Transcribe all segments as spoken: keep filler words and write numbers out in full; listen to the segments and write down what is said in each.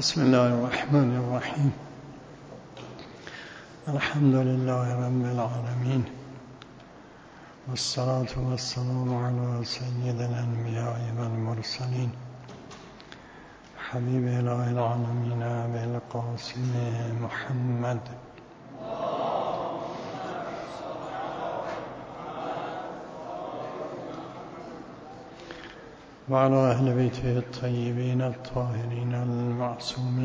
بسم الله الرحمن الرحیم. الحمد لله رب العالمین والصلاة والسلام على سید الانبیاء والمرسلین حبیب اله العالمین بالقاسم محمد وعلى أهل بيته الطيبين الطاهرين المعصومين.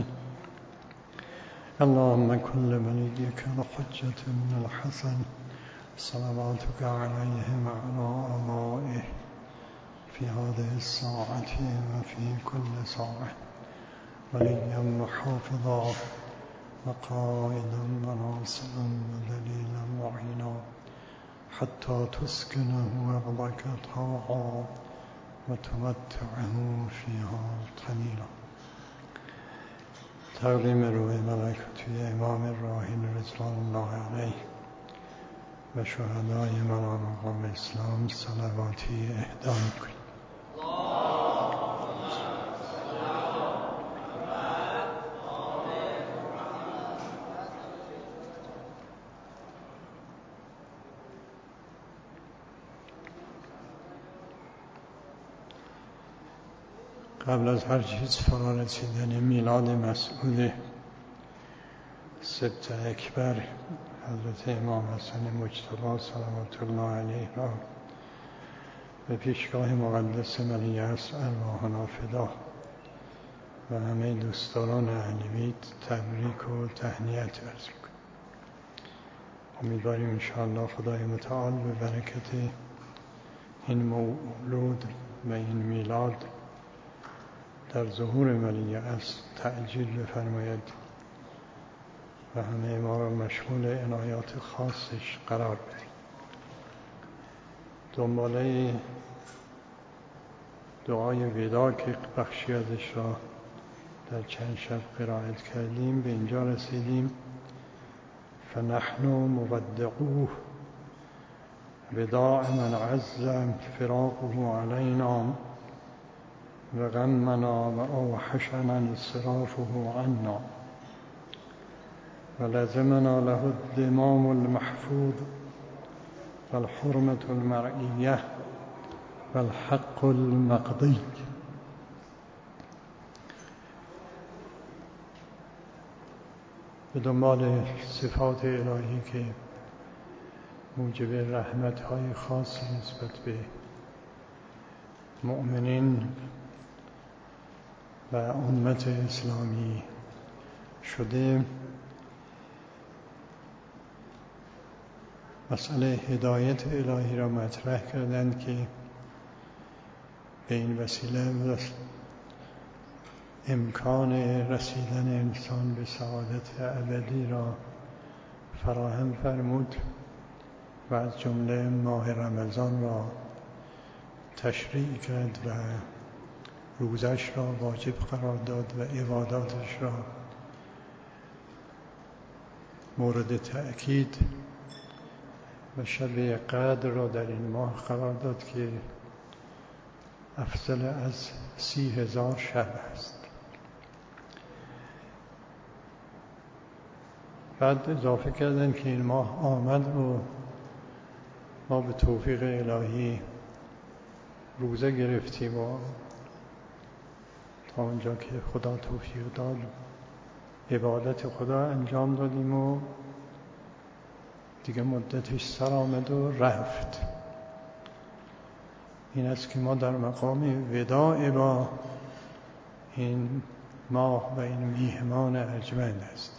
اللهم كن لوليك الحجة بن الحسن صلواتك عليه وعلى آبائه في هذه الساعة وفي كل ساعة وليا وحافظا وقائدا وناصرا ودليلا وعينا حتى تسكنه أرضك طاعا وتمتعه فيها قليلا. تقدیم روح ملائکتی امام الراحل رضوان الله علیه و شهدای مرا مقام اسلام صلواتی اهدا می‌کنیم. قبل از هر چیز فرا رسیدن میلاد مسعود سبت اکبر حضرت امام حسن مجتبی صلوات الله علیه را به پیشگاه مقدس ولی عصر ارواحنا فدا و همه دوستداران اهل بیت تبریک و تهنیت عرض می‌کنم. امیدواریم انشاءالله خدای متعال به برکت این مولود و این میلاد در ظهور ولی عصر تعجیل بفرماید و همه ما را مشمول عنایات خاصش قرار بده. دنباله دعای ودا که بخشی ازش را در چند شب قرائت کردیم به اینجا رسیدیم. فنحن مودعوه وداع من عز فراقه علینا و غمنا و اوحشنا انصرافه عنا و لزمنا له الدمام المحفوظ و الحرمة المرئیه و الحق المقضی. به دنبال صفات الهی که موجب رحمت‌های خاصی نسبت به مؤمنین و امت اسلامی شده، مسئله هدایت الهی را مطرح کردند که به این وسیله امکان رسیدن انسان به سعادت ابدی را فراهم فرمود و از جمله ماه رمضان را تشریع کرد و روزش را واجب قرار داد و عباداتش را مورد تأکید و شب قدر را در این ماه قرار داد که افضل از سی هزار شب است. بعد اضافه کردن که این ماه آمد و ما به توفیق الهی روزه گرفتیم و تا اونجا که خدا توفیق داد عبادت خدا انجام دادیم و دیگه مدتش سر آمد و رفت. این است که ما در مقام وداع با این ماه و این میهمان ارجمند هستیم.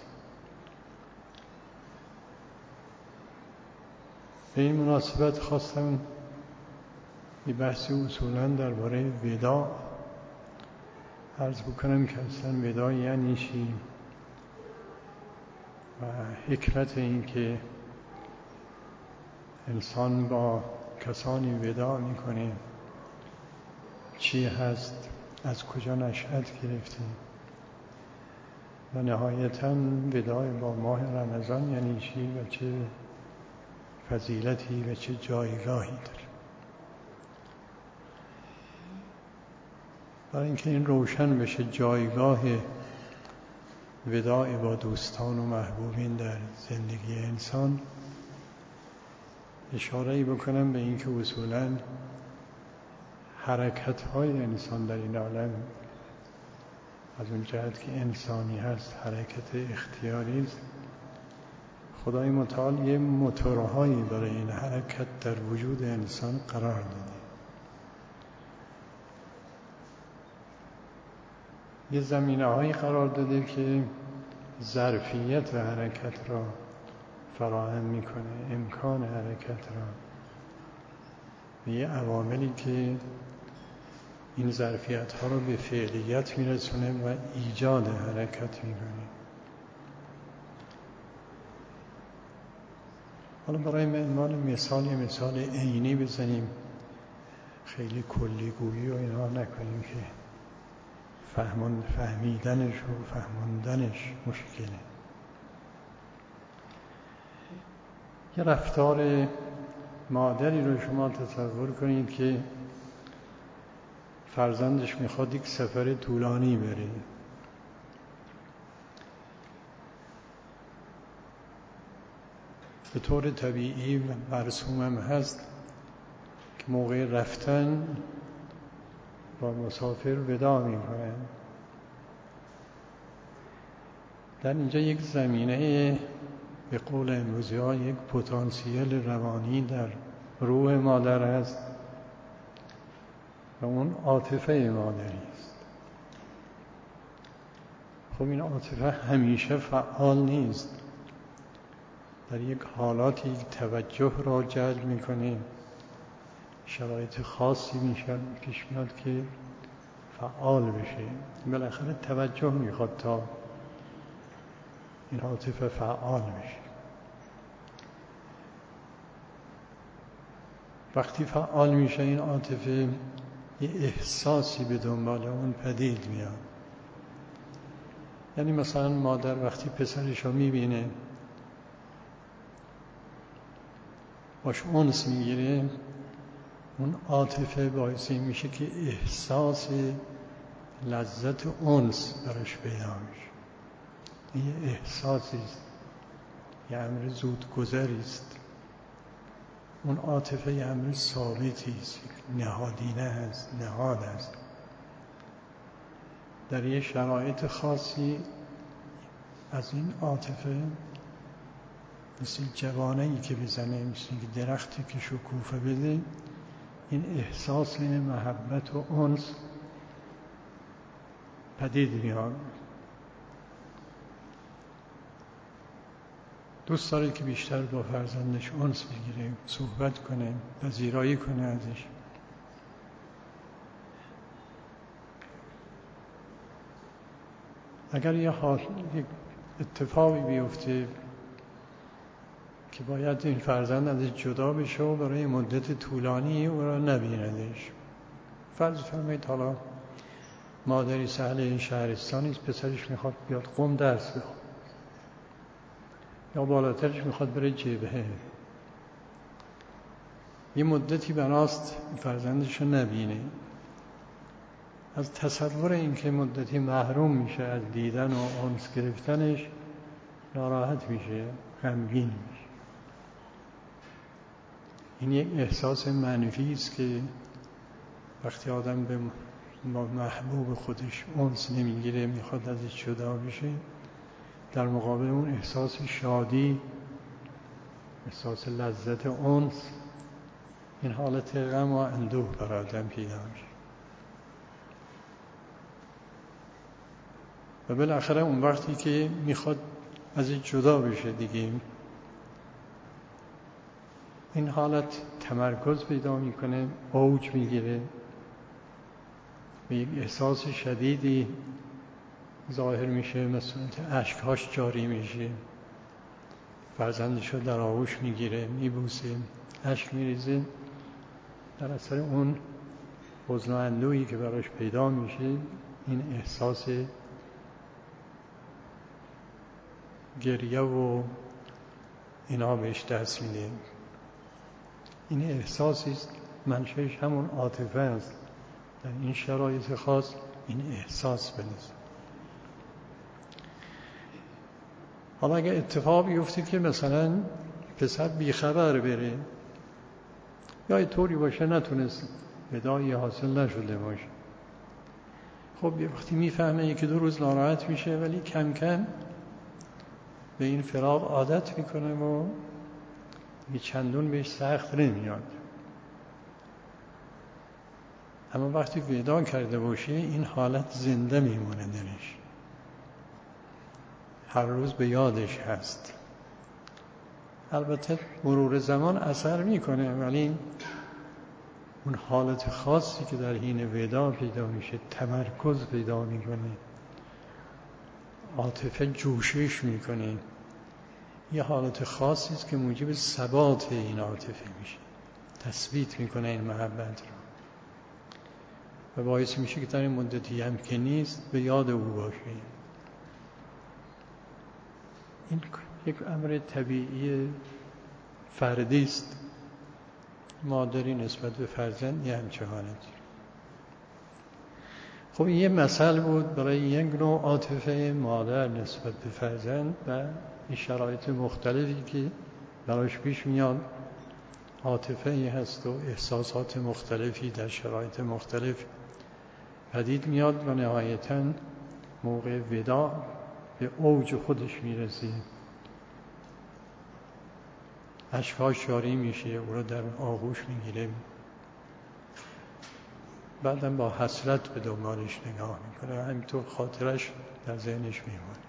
به این مناسبت خواستم یه بحثی اصولاً درباره وداع عرض بکنم که اصلا وداع یعنی چی و حکمت این که انسان با کسانی وداع میکنه چی هست، از کجا نشأت گرفته و نهایتاً وداع با ماه رمضان یعنی چی و چه فضیلتی و چه جایگاهی داره. برای اینکه این روشن بشه جایگاه وداع با دوستان و محبوبین در زندگی انسان اشاره‌ای بکنم به اینکه اصولاً حرکت‌های انسان در این عالم از اون جهت که انسانی هست حرکت اختیاری است. خدای متعال یه موتورهایی برای این حرکت در وجود انسان قرار داده. یه زمینه‌هایی قرار داده که ظرفیت حرکت را فراهم میکنه، امکان حرکت را، و یه عواملی که این ظرفیت ها رو به فعلیت میرسونه و ایجاد حرکت میکنه. حالا برای اعمال مثال یه مثال عینی بزنیم، خیلی کلی گویی و اینها نکنیم که فهمون فهمیدنش و فهموندنش مشکله. یه رفتار مادری رو شما تصور کنید که فرزندش میخواد یک سفر طولانی بره. به طور طبیعی و مرسوم هست که موقع رفتن با مسافر وداع میکنن. در اینجا یک زمینه به قول امروزی ها یک پتانسیل روانی در روح مادر است و اون عاطفه مادری است. خب این عاطفه همیشه فعال نیست، در یک حالاتی توجه را جلب میکنه، شرایط خاصی میشه پیش میاد که فعال بشه. بالاخره توجه میخواد تا این عاطفه فعال بشه. وقتی فعال میشه این عاطفه یه احساسی به دنبال اون پدید میاد. یعنی مثلا مادر وقتی پسرش رو میبینه باش انس میگیره، اون عاطفه باعثی میشه که احساس لذت انس براش پیدا میشه. این یه احساسی است، یه امر زودگذری است. اون عاطفه یه امر ثابتی است، نهادینه است، نهاد است. در یه شرایط خاصی از این عاطفه مثل جوانه‌ای که بزنه، مثل درختی که شکوفه بده، این احساس محبت و انس پدید میاد. دوست داره که بیشتر با فرزندش انس بگیره، صحبت کنه، پذیرایی کنه ازش. اگر یه حال یک اتفاقی بیفته که باید این فرزند ازش جدا بشه و برای مدت طولانی او را نبیندش، فرض فرمایید حالا مادری سهل این شهرستانی است، پسرش میخواد بیاد قم درس بخونه یا بالاترش میخواد بره جبهه، یه مدتی بناست فرزندش رو نبینه. از تصور این که مدتی محروم میشه از دیدن و انس گرفتنش ناراحت میشه، غمگین میشه. این یک احساس منفی است که وقتی آدم به محبوب خودش انس نمیگیره، میخواد ازش جدا بشه، در مقابل اون احساس شادی، احساس لذت انس، این حالت غم و اندوه بر آدم پیدا میشه. و بالاخره اون وقتی که میخواد ازش جدا بشه دیگه، این حالت تمرکز پیدا میکنه، اوج میگیره و یک احساس شدیدی ظاهر میشه، مثلا اشکهاش جاری میشه، فرزندش رو در آغوش میگیره، میبوسه، اشک میریزه. در اثر اون حزن و اندوهی که براش پیدا میشه، این احساس گریه و اینا بهش دست میده. این احساسی است منشأش همون عاطفه است. در این شرایط خاص این احساس بنز. حالا اگه اتفاق بیفته که مثلا پسر بیخبر بره یا طوری باشه نتونست وداعی حاصل نشده باشه، خب یه وقتی میفهمه یکی دو روز ناراحت میشه، ولی کم کم به این فراق عادت میکنه و یه چندون بهش سخت نمیاد. اما وقتی ودا کرده باشه این حالت زنده میمونه دلش، هر روز به یادش هست. البته مرور زمان اثر میکنه، ولی اون حالت خاصی که در حین ودا پیدا میشه، تمرکز پیدا میکنه، عاطفه جوشش میکنه، یه حالت خاصی است که موجب ثبات این عاطفه میشه، تثبیت میکنه این محبت رو و باعث میشه که در این مدتی هم که نیست به یاد او باشه. این یک امر طبیعی فردی است. مادری نسبت به فرزند یه همچه حالتی. خب این یه مثل بود برای یک نوع عاطفه مادر نسبت به فرزند و این شرایط مختلفی که براش پیش میاد. عاطفه ای هست و احساسات مختلفی در شرایط مختلف پدید میاد و نهایتاً موقع وداع به اوج خودش میرسه، اشکاش جاری میشه، او رو در آغوش میگیره، بعدم با حسرت به دنبالش نگاه میکنه، همینطور خاطرش در ذهنش میمونه.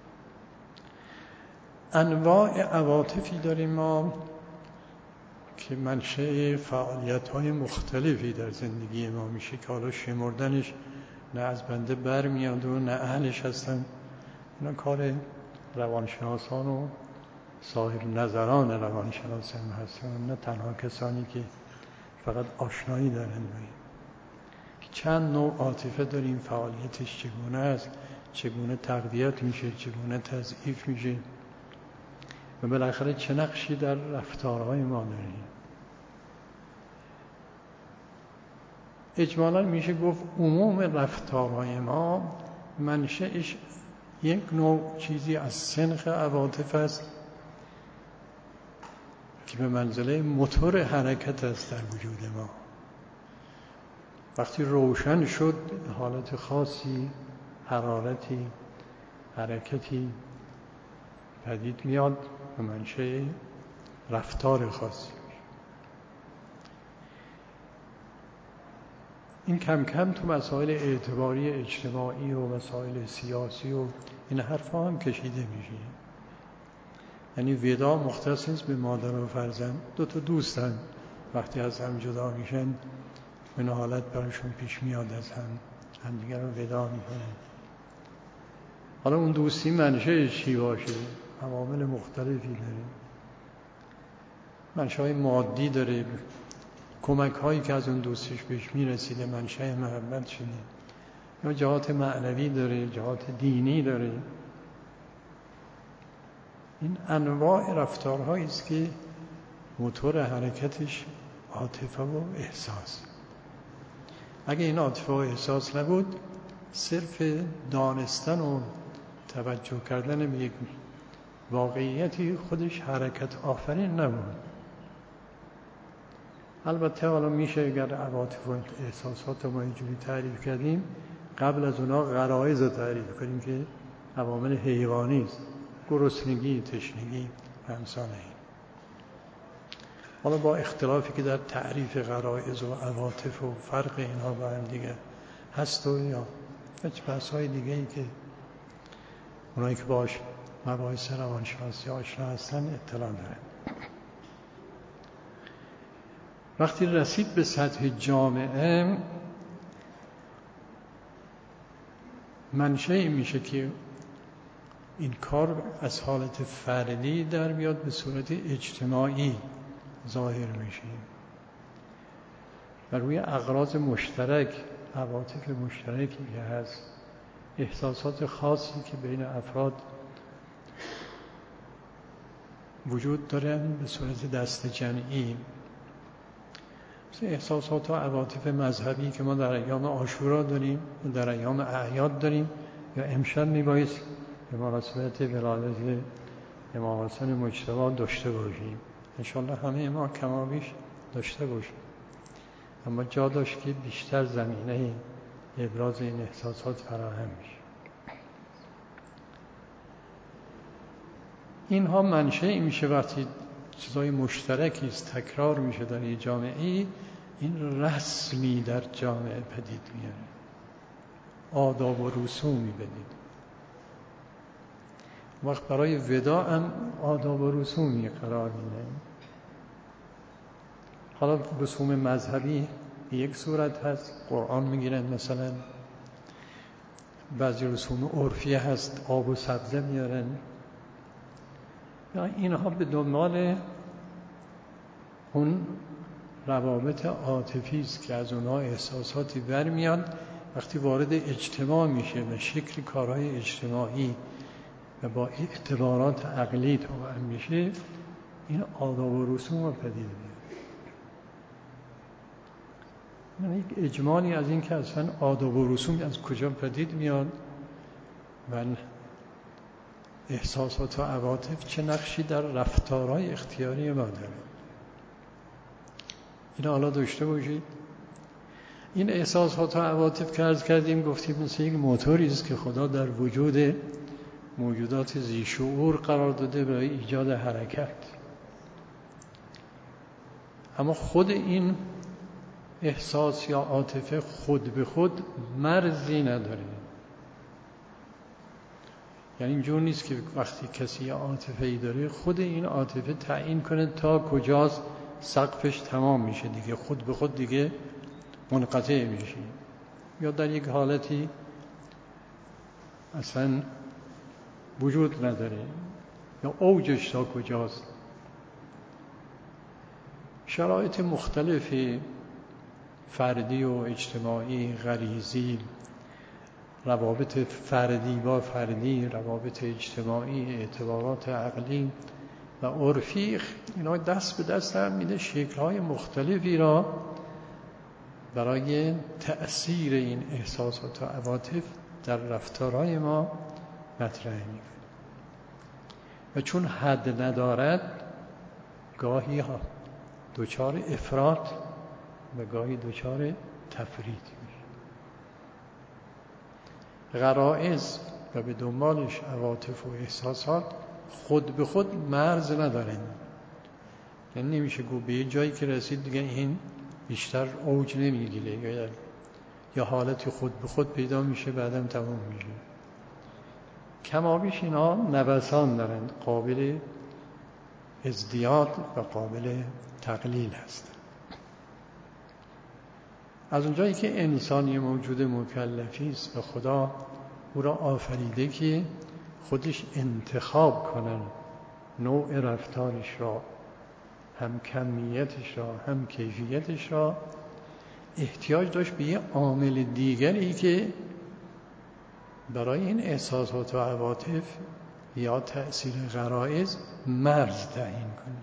انواع عواطفی داریم ما که منشأ فعالیت‌های مختلفی در زندگی ما میشه که حالا شمردنش نه از بنده برمیاد و نه اهلش هستن. اینا کار روانشناسان و صاحب نظران روانشناسان هستن، نه تنها کسانی که فقط آشنایی دارن باید. که چند نوع عاطفه داریم، فعالیتش چگونه است، چگونه تقویت میشه، چگونه تضعیف میشه و بالاخره چه نقشی در رفتارهای ما داریم. اجمالاً میشه گفت عموم رفتارهای ما منشأش یک نوع چیزی از سنخ عواطف است که به منزله موتور حرکت است در وجود ما. وقتی روشن شد حالت خاصی، حرارتی، حرکتی پدید میاد و منشأ رفتار خاصی. این کم کم تو مسائل اعتباری اجتماعی و مسائل سیاسی و این حرفا هم کشیده میشه. یعنی ودا مختص نیست به مادر و فرزند، دو تا دوستن وقتی از هم جدا میشن این حالت براشون پیش میاد، از هم همدیگر رو ودا میکنن. حالا اون دوستی منشأش چی باشه؟ عوامل مختلفی داره. منشأ مادی داره، کمک هایی که از اون دوستش بهش میرسیده منشأ محبت شده، یا جهات معنوی داره، جهات دینی داره. این انواع رفتارهایی است که موتور حرکتش عاطفه و احساس. اگه این عاطفه و احساس نبود، صرف دانستن و توجه کردن به یک واقعیتی خودش حرکت آفرین نبود. البته حالا میشه اگر عواطف و احساسات ما اینجوری تعریف کردیم، قبل از اونا غرایز رو تعریف کنیم که عوامل حیوانی است، گرسنگی، تشنگی و امثال این. حالا با اختلافی که در تعریف غرایز و عواطف و فرق اینها با هم دیگه هست و یا هیچ بحث‌های دیگه‌ای که اونایی که باش مباحث روانشناسی آشنا هستن اطلاع دارن. وقتی رسید به سطح جامعه، منشأ میشه که این کار از حالت فردی در بیاد به صورت اجتماعی ظاهر میشه و روی اغراض مشترک، عواطف مشترکی که هست، احساسات خاصی که بین افراد وجود دارن به صورت دست جمعی، مثل احساسات و عواطف مذهبی که ما در ایام عاشورا داریم و در ایام اعیاد داریم، یا امشب میبایست به مناسبت ولادت امام حسن مجتبی داشته باشیم. انشالله همه ما کمابیش داشته باشیم، اما جا داشت که بیشتر زمینه ابراز این احساسات فراهم میشه. اینها منشأ میشه وقتی چیزای مشترکی است تکرار میشه در یه جامعه، این رسمی در جامعه پدید میاره، آداب و رسومی بدید. وقت برای وداع هم آداب و رسومی قرار میده. حالا رسوم مذهبی یک صورت هست، قرآن میگیرن مثلا، بعضی رسوم عرفی هست، آب و سبزه میارن. اینها به دنبال اون روابط عاطفی است که از اونها احساساتی برمیاد، وقتی وارد اجتماع میشه و شکل کارهای اجتماعی و با اعتبارات عقلی توأم میشه، این آداب و رسوم رو پدید میاد. یعنی یک اجمالی از این که اصلا آداب و رسوم از کجا پدید میاد و احساسات و عواطف چه نقشی در رفتارهای اختیاری ما داره. این حالا داشته باشید. این احساسات و عواطف که عرض کردیم گفتیم مثل یک موتوری است که خدا در وجود موجودات ذی شعور قرار داده برای ایجاد حرکت. اما خود این احساس یا عاطفه خود به خود مرزی نداره. یعنی اینجور نیست که وقتی کسی عاطفه‌ای داره خود این عاطفه تعیین کنه تا کجاست سقفش تمام میشه دیگه، خود به خود دیگه منقطع میشه، یا در یک حالتی اصلا وجود نداره، یا اوجش تا کجاست. شرایط مختلفی فردی و اجتماعی، غریزی، روابط فردی با فردی، روابط اجتماعی، اعتبارات عقلی و عرفی، اینا دست به دست هم میده شکل‌های مختلفی را برای تأثیر این احساسات و عواطف در رفتارهای ما مطرح میکنه. و چون حد ندارد گاهی ها دچار افراط و گاهی دچار تفرید میشه. غرائز و به دنبالش عواطف و احساسات خود به خود مرز ندارن. یعنی نمیشه گفت به یه جایی که رسید دیگه این بیشتر اوج نمیگیره، یا یا حالتی خود به خود پیدا میشه بعدم تمام میشه. کمابیش اینا نوسان دارند، قابل ازدیاد و قابل تقلیل هست. از اونجایی که انسانی موجود مکلفی است و خدا او را آفریده که خودش انتخاب کنن نوع رفتارش را، هم کمیتش را هم کیفیتش را، احتیاج داشت به یه عامل دیگری که برای این احساسات و عواطف یا تأثیر غرایز مرز تعیین کنه.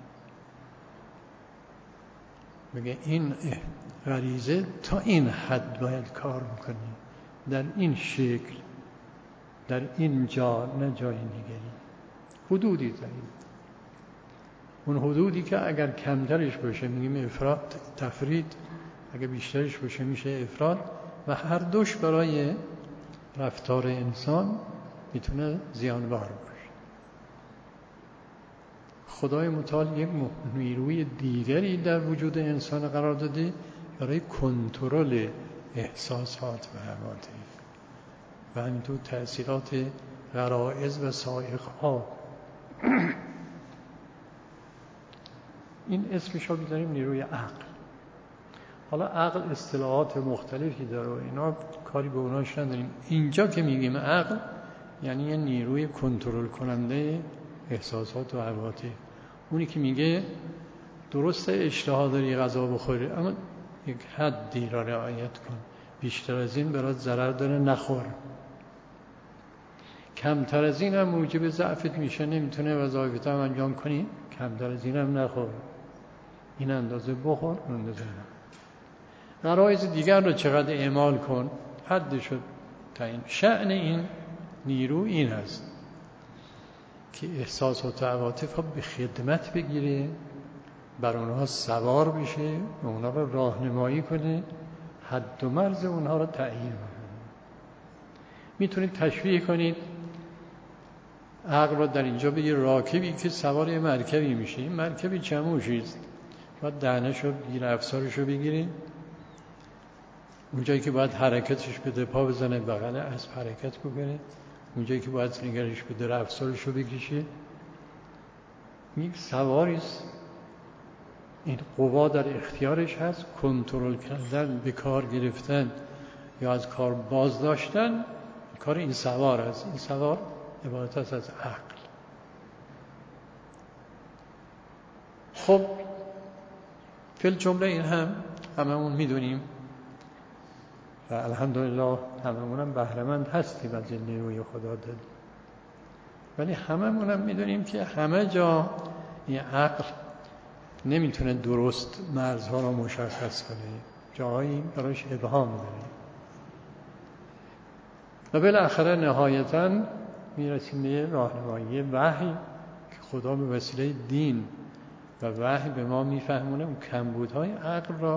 بگه این غریزه تا این حد باید کار بکنی، در این شکل، در این جا، نه جای دیگری. حدودی تعیین. اون حدودی که اگر کمترش باشه میگیم افراط، تفرید، اگر بیشترش باشه میشه افراط، و هر دوش برای رفتار انسان میتونه زیانبار باشه. خدای متعال یک نیروی دیگری در وجود انسان قرار داده برای کنترل احساسات و عواطف و همینطور تأثیرات غرایز و سائق‌ها. این اسمش رو می‌ذاریم نیروی عقل. حالا عقل اصطلاحات مختلفی داره و اینا کاری به اوناش نداریم. اینجا که میگیم عقل یعنی یه نیروی کنترل کننده احساسات و عواطف. اونی که میگه درسته اشتها داری غذا بخوری، اما یک حدی را رعایت کن، بیشتر از این برات ضرر داره نخور، کمتر از این هم موجب ضعفت میشه، نمیتونه وظایفت هم انجام کنی، کمتر از این هم نخور، این اندازه بخور، اون اندازه نخور. غرایز دیگر رو چقدر اعمال کن، حدشو تعیین. شأن این نیرو این هست که احساسات و عواطف ها به خدمت بگیره، بر اونها سوار بشه، اونها رو راهنمایی کنه، حد و مرز اونها رو تعیین کنه. میتونید تشبیه کنید عقل رو در اینجا به یه راکبی که سوار یه مرکبی میشه. این مرکبی چموشیست، باید دهنش رو بگیره، افسارش رو بگیره، اونجایی که باید حرکتش بده پا بزنه بغل اسب حرکت بکنه، اونجایی که باید نگرش بده افسارش رو بکشه. یک سواریست، این قوا در اختیارش هست، کنترل کردن، به کار گرفتن یا از کار باز داشتن کار این سوار است. این سوار عبارت است از عقل. خب فی الجمله این هم هممون میدونیم و الحمدلله هممون هم بهره‌مند هستیم از این نیروی خدا داد، ولی هممون هم میدونیم که همه جا این عقل نمیتونه درست مرزها رو مشخص کنه، جاهایی براش ابهام داره و بالاخره نهایتاً میرسیم به راهنمایی وحی که خدا به وسیله دین و وحی به ما میفهمونه اون کمبودهای عقل را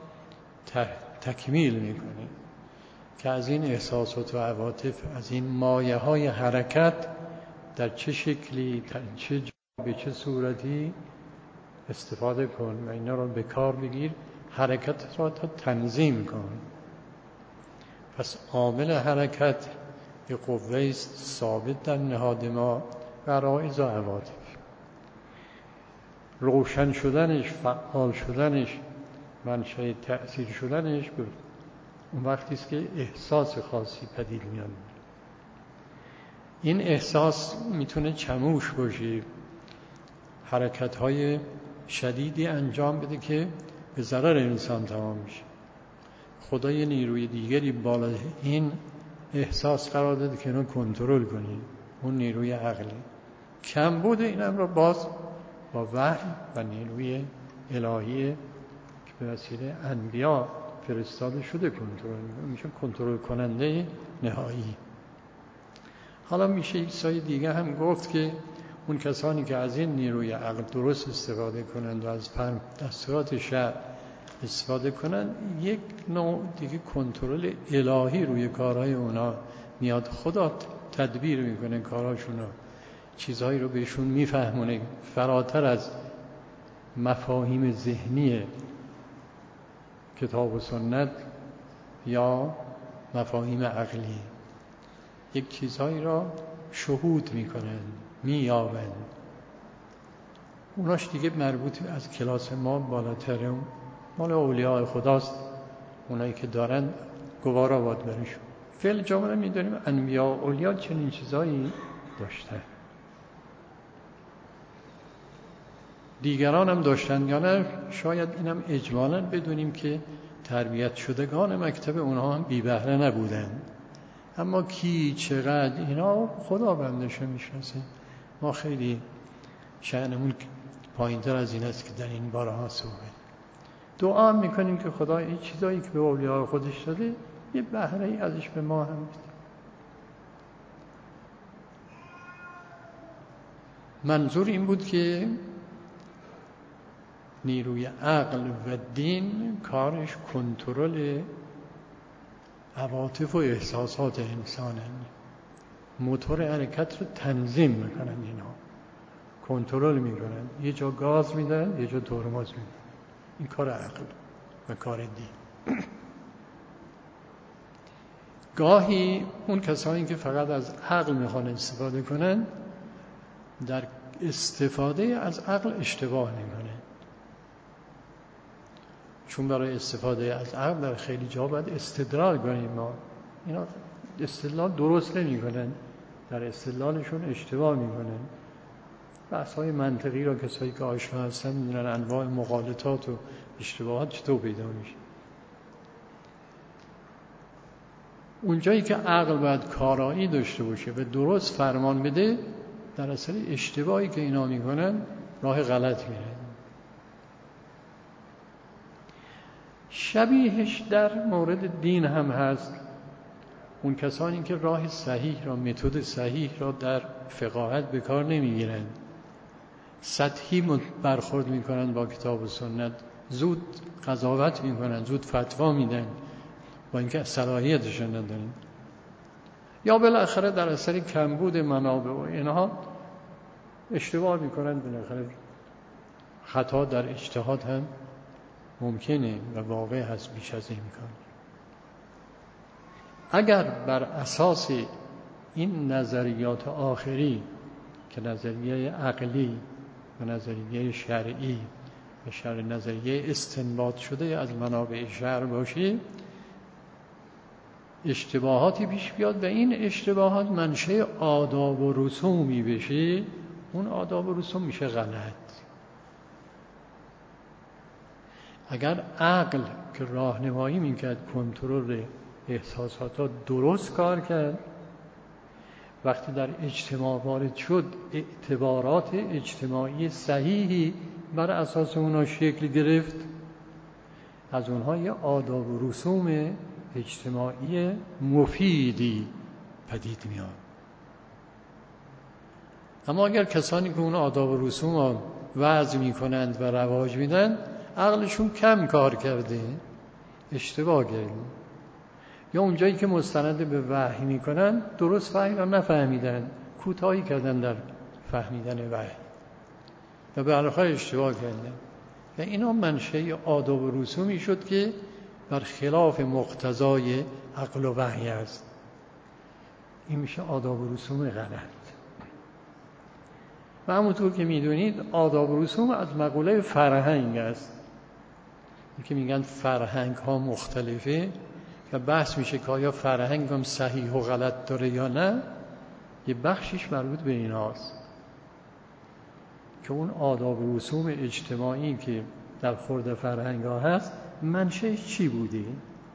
تکمیل میکنه که از این احساسات و عواطف، از این مایه های حرکت در چه شکلی، در چه جا، به چه صورتی استفاده کن و اینا رو به کار بگیر، حرکت را تا تنظیم کن. پس عامل حرکت یه قوه است ثابت در نهاد ما، غرایز و عواطف. روشن شدنش، فعال شدنش، منشأ تأثیر شدنش به اون وقتی است که احساس خاصی پدید میاد. این احساس میتونه چموش باشه، حرکت‌های شدیدی انجام بده که به ضرر انسان تمام میشه. خدا یه نیروی دیگری بالا این احساس قرار داده که اینو کنترل کنی، اون نیروی عقلی. کم بوده اینم رو باز با وحی و نیروی الهی که به وسیله انبیا فرستاده شده کنترل میشه، کنترل کننده نهایی. حالا میشه یک سایه دیگه هم گفت که اون کسانی که از این نیروی عقل درست استفاده کنند و از دستورات شرع استفاده کنند، یک نوع دیگه کنترل الهی روی کارهای اونا میاد. خدا تدبیر میکنه کارهاشون رو، چیزهایی رو بهشون میفهمونه فراتر از مفاهیم ذهنی کتاب و سنت یا مفاهیم عقلی. یک چیزهایی را شهود میکنن، مییابن. اوناش دیگه مربوط از کلاس ما بالاتره، مال اولیاء خداست، اونایی که دارن گوارا باد برشون. فعل جامعه میدونیم انبیا و اولیا چنین چیزهایی داشتن، دیگران هم داشتن یا نه. شاید اینم اجمالاً بدونیم که تربیت شدگان مکتب اونها هم بی بهره نبودن، اما کی چقدر اینا خدا بندشه میشناسه. ما خیلی شأنمون پایین‌تر از این است که در این بارها صحبت. دعا میکنیم که خدا این چیزایی که به اولیاء خودش داده یه بهره ای ازش به ما هم بده. منظور این بود که نیروی عقل و دین کارش کنترل عواطف و احساسات انسانه، موتور حرکت رو تنظیم میکنن، اینا کنترل میکنن، یه جا گاز میدن یه جا ترمز میدن. این کار عقل و کار دین. گاهی اون کسانی که فقط از عقل میخوان استفاده کنن در استفاده از عقل اشتباه میکنن، چون برای استفاده از عقل در خیلی جا باید استدلال کنیم. ما اینا استدلال درست نمی کنن، در استدلالشون اشتباه می کنن. بحث‌های منطقی را کسایی که آشنا هستن میدونن انواع مغالطات و اشتباهات چطور پیدا میشه. اونجایی که عقل باید کارایی داشته باشه و درست فرمان بده، در اصل اشتباهی که اینا میکنن راه غلط میرن. شبیهش در مورد دین هم هست. اون کسانی که راه صحیح را، متد صحیح را در فقاهت به کار نمیگیرند، سطحی برخورد میکنند با کتاب و سنت، زود قضاوت میکنند، زود فتوا میدن با اینکه صلاحیتشون ندارن، یا بالاخره در اثر کمبود منابع و اینها اشتباه میکنن، بالاخره خطا در اجتهاد هم ممکنه و واقع هست بیش از این میکنه. اگر بر اساس این نظریات آخری که نظریه عقلی و نظریه شرعی و شرع نظریه استنباط شده از منابع شرع باشه، اشتباهاتی پیش بیاد و این اشتباهات منشأ آداب و رسومی بشه، اون آداب و رسوم میشه غلط. اگر عقل که راهنمایی میکرد کنترل احساسات درست کار کرد، وقتی در اجتماع وارد شد اعتبارات اجتماعی صحیحی بر اساس اونا شکل گرفت، از اونها یه آداب و رسوم اجتماعی مفیدی پدید میاد. اما اگر کسانی که اون آداب و رسوم ها وضع میکنند و رواج میدن عقلشون کم کار کرده، اشتباه کرده، یا اونجایی که مستند به وحی میکنن درست وحی را نفهمیدن، کوتاهی کردن در فهمیدن وحی و به علاقه اشتباه کردن و اینا منشأ آداب و رسومی شد که بر خلاف مقتضای عقل و وحی است. این میشه آداب و رسوم غلط. و همونطور که میدونید آداب و رسوم از مقوله فرهنگ است. این که میگن فرهنگ ها مختلفه و بحث میشه که آیا فرهنگ هم صحیح و غلط داره یا نه، یه بخشش مربوط به ایناست که اون آداب و رسوم اجتماعی که در خورد فرهنگ ها هست منشأش چی بوده.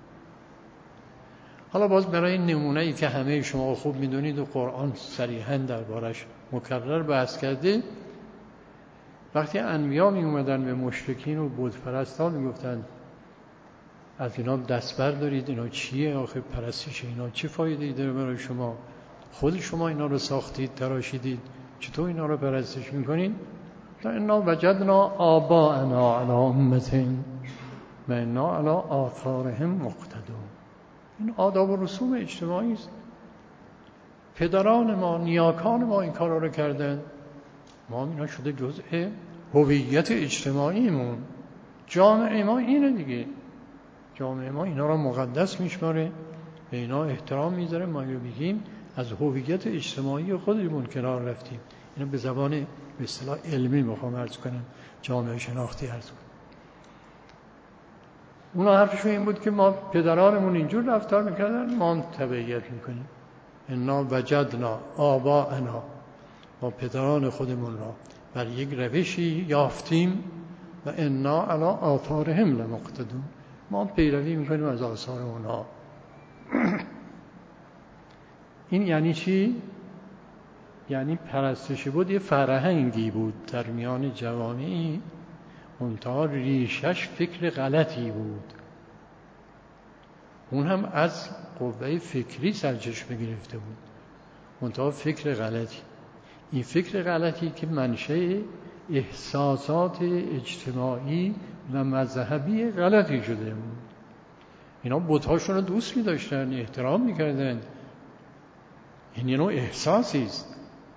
حالا باز برای نمونه‌ای که همه شما خوب میدونید و قرآن صریحاً دربارش مکرر بحث کرده، وقتی انبیا می اومدن به مشرکین و بت‌پرستان میگفتن از اینا دست بردارید، اینا چیه آخه، پرستش اینا چه فایده‌ای داره برای شما، خود شما اینا رو ساختید، تراشیدید، چطور اینا رو پرستش میکنید؟ تا انا وجدنا آباءنا علی امة و انا علی آثارهم مقتدون. این آداب و رسوم اجتماعی است. پدران ما، نیاکان ما این کارا رو کردن، ما اینا شده جزء هویت اجتماعیمون. جامعه ما اینه دیگه، جامعه ما اینا رو مقدس میشماره، به اینا احترام میذاره. ما اینو بگیم از هویت اجتماعی خودمون کنار رفتیم. اینو به زبان به اصطلاح علمی میخوام عرض کنم، جامعه شناختی عرض کنم. اونا حرفشون این بود که ما پدرانمون اینجور رفتار میکردن، ما هم تبعیت میکنیم. انا وجدنا آباءنا، ما پدران خودمون را بر یک روشی یافتیم و انا علی آثارهم لمقتدون، ما پیروی میکنیم از آثار اونها. این یعنی چی؟ یعنی پرستش بود یه فرهنگی بود در میان جوامعی، منتها ریشش فکر غلطی بود. اون هم از قوه فکری سرچشمه گرفته بود، منتها فکر غلطی. این فکر غلطی که منشأ احساسات اجتماعی و مذهبی غلطی شده بود. اینا بت‌هاشون رو دوست می‌داشتن، احترام می‌کردن. این یه نوع احساسی است.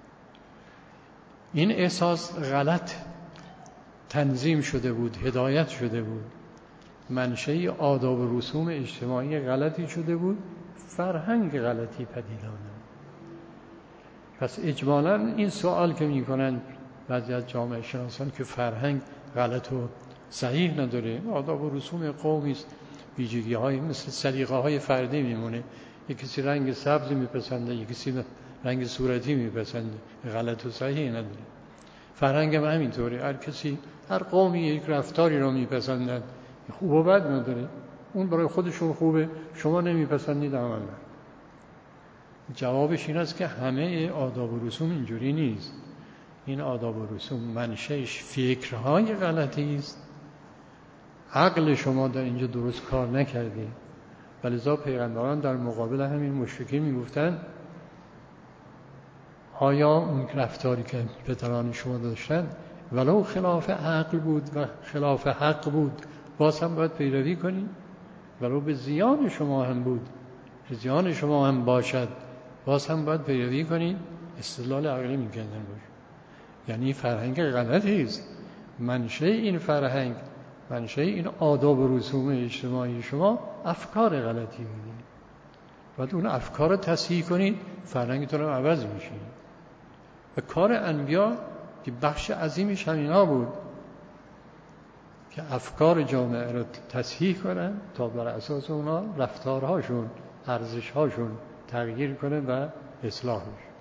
این احساس غلط تنظیم شده بود، هدایت شده بود، منشأ آداب و رسوم اجتماعی غلطی شده بود، فرهنگ غلطی پدید آمد. پس اجمالاً این سوال که می‌کنند بعضی از جامعه شناسان که فرهنگ غلط و صحیح نداره، آداب و رسوم قومی است، ویژگی‌های مثل سلیقه‌های فردی میمونه. یک کسی رنگ سبز میپسنده، یک کسی رنگ صورتی میپسنده، غلط و صحیح نداره. فرهنگ هم همینطوره، هر کسی هر قومی یک رفتاری رو میپسندن، خوب و بد نداره. اون برای خودشون خوبه، شما نمیپسندید عمل نه. جوابش این است که همه آداب و رسوم اینجوری نیست. این آداب و رسوم منشأش فکرهای غلطی است. عقل شما در اینجا درست کار نکرده. ولذا پیغمبران در مقابل همین مشرکین میگفتن آیا اون رفتاری که پدران شما داشتن ولو خلاف عقل بود و خلاف حق بود باز هم باید پیروی کنید؟ ولو به زیان شما هم بود، به زیان شما هم باشد، باز هم باید پیروی کنید؟ استدلال عقلی میکردن باشه. یعنی فرهنگ غلطی است. منشأ این فرهنگ، منشأ این آداب و رسوم اجتماعی شما افکار غلطی بودید. باید اون افکار رو تصحیح کنید، فرهنگتون رو عوض میشید. و کار انبیا که بخش عظیمش همینا بود که افکار جامعه رو تصحیح کنن تا بر اساس اونا رفتارهاشون، ارزشهاشون تغییر کنه و اصلاح بشه.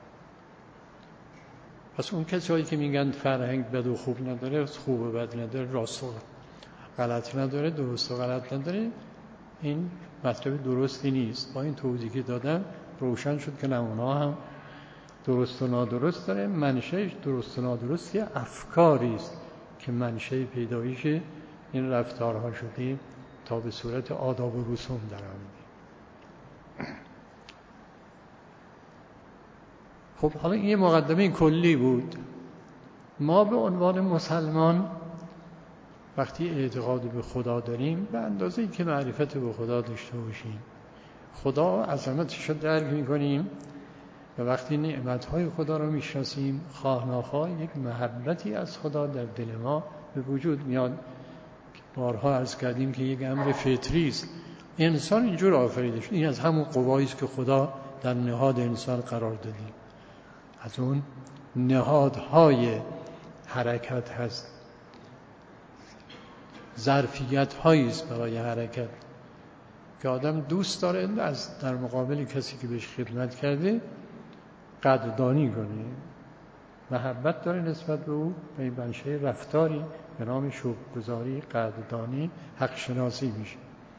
پس اون کسایی که میگن فرهنگ بد و خوب نداره، خوب و بد نداره، راست و غلط نداره، درست و غلط نداره، این مطلب درستی نیست. با این توضیحی که دادم روشن شد که نمونه هم درست و نادرست داره. منشأ درست و نادرستی افکاری است که منشأ پیدایش این رفتارها شده تا به صورت آداب و رسوم در آمده. خب حالا این مقدمه کلی بود. ما به عنوان مسلمان وقتی اعتقاد به خدا داریم، به اندازه‌ای که معرفت به خدا داشته باشیم، خدا عظمتش رو درک می‌کنیم و وقتی نعمت‌های خدا رو می‌شناسیم، خواه ناخواه یک محبتی از خدا در دل ما به وجود میاد. بارها عرض کردیم که یک امر فطری است. انسان اینجور آفریده شد. این از همون قوایی است که خدا در نهاد انسان قرار داده. از اون نهادهای حرکت هست، ظرفیت هایی است برای حرکت که آدم دوست داره از در مقابل کسی که بهش خدمت کرده قدردانی کنه، محبت داره نسبت به او، به این منشأ رفتاری به نام شکرگزاری، قدردانی، حق شناسی میشه.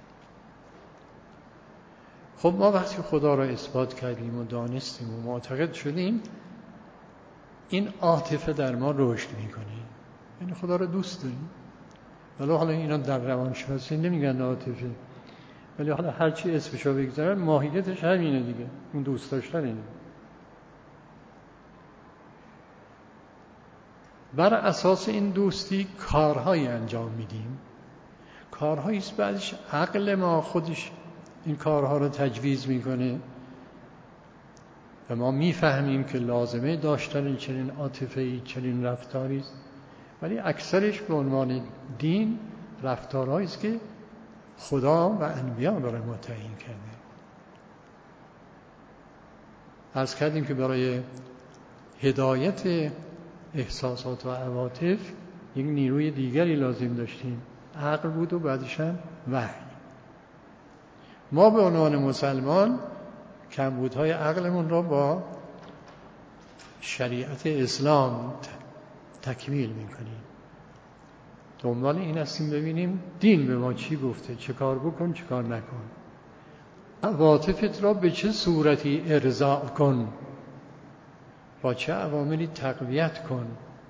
خب ما وقتی خدا را اثبات کردیم و دانستیم و معتقد شدیم، این عاطفه در ما رشد میکنه، یعنی خدا را دوست داریم. ولی حالا اینا در روانشناسی نمیگن عاطفه، ولی حالا هر چی اسمشو بگذارن ماهیتش همینه دیگه، اون دوست داشتن اینه. بر اساس این دوستی کارهایی انجام میدیم، کارهایی است بعدش عقل ما خودش این کارها رو تجویز میکنه و ما میفهمیم که لازمه داشتن چنین عاطفه‌ای، چنین رفتاری است. ولی اکثرش به عنوان دین رفتارهایی است که خدا و انبیا برای ما تعیین کرده. عرض کردیم که برای هدایت احساسات و عواطف یک نیروی دیگری لازم داشتیم، عقل بود و بعدش هم وحی. ما به عنوان مسلمان کمبودهای عقلمون را با شریعت اسلام تکمیل میکنیم. دنبال این هستیم ببینیم دین به ما چی گفته، چه کار بکن، چه کار نکن. عواطفت را به چه صورتی ارضاء کن، با چه عواملی تقویت کن،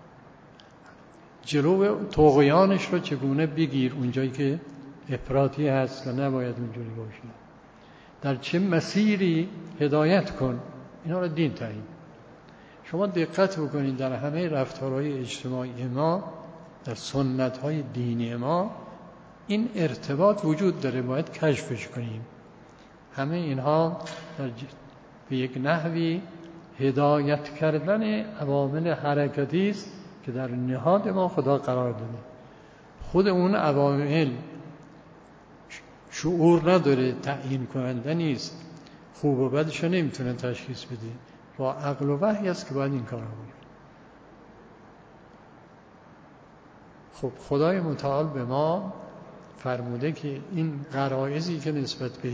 جلو طغیانش رو چگونه بگیر اونجایی که افراطی هست و نباید اونجوری باشه، در چه مسیری هدایت کن. اینا رو دین تعیین. شما دقت بکنید در همه رفتارهای اجتماعی ما، در سنت‌های دینی ما این ارتباط وجود داره، باید کشفش کنیم. همه اینها در ج... به یک نحوی هدایت کردن عوامل حرکتی است که در نهاد ما خدا قرار داده. خود اون عوامل شعور نداره، تعیین کننده نیست، خوب و بدش نمیتونه تشخیص بده. با عقل و وحی است که باید این کار کنه. خب خدای متعال به ما فرموده که این غرایزی که نسبت به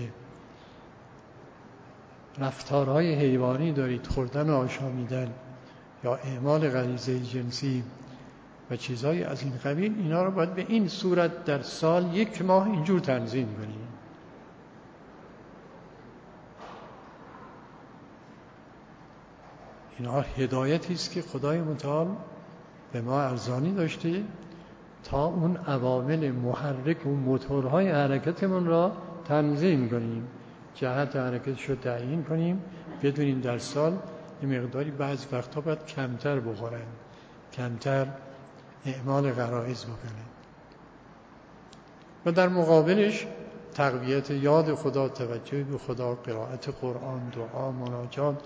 رفتارهای حیوانی دارید، خوردن و آشامیدن یا اعمال غریزه جنسی و چیزهای از این قبیل، اینا رو باید به این صورت در سال یک ماه اینجور تنظیم کنیم. اینها هدایتی است که خدای متعال به ما ارزانی داشته تا اون عوامل محرک و موتورهای حرکتمون را تنظیم کنیم، جهت حرکتش رو تعیین کنیم، بدونیم در سال یه مقداری بعضی وقتا باید کمتر بخورن، کمتر اعمال غرایز بکنن. و در مقابلش تقویت یاد خدا، توجه به خدا، قرائت قرآن، دعا، مناجات،